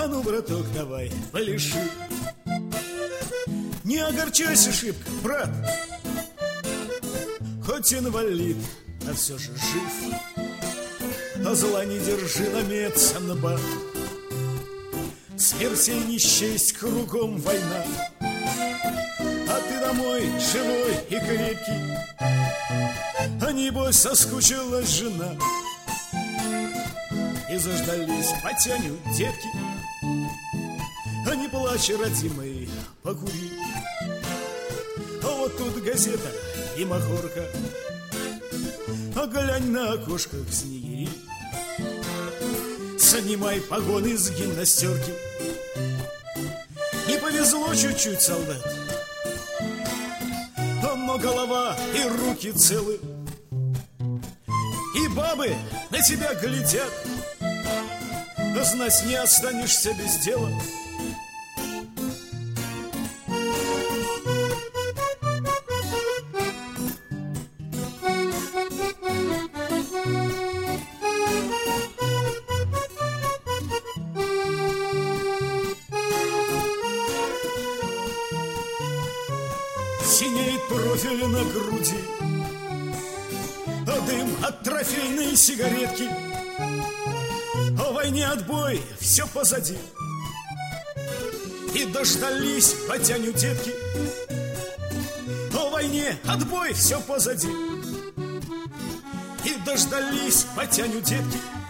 А ну, браток, давай, пляши. Не огорчайся шибко, брат. Хоть инвалид, а все же жив. А зла не держи, намется на бат. Смертей не счесть, кругом война. А ты домой живой и крепкий. А небось соскучилась жена. И заждались потянют детки. А не плачь, родимый, покури. А вот тут газета и махорка. А глянь на окошках снегири. Снимай погоны с гимнастерки. Не повезло чуть-чуть, солдат, но голова и руки целы. И бабы на тебя глядят. Знать, не останешься без дела. Синеет профиль на груди, а дым от трофейной сигаретки. О войне отбой, все позади. И дождались батяню детки. О войне отбой, все позади. И дождались батяню детки.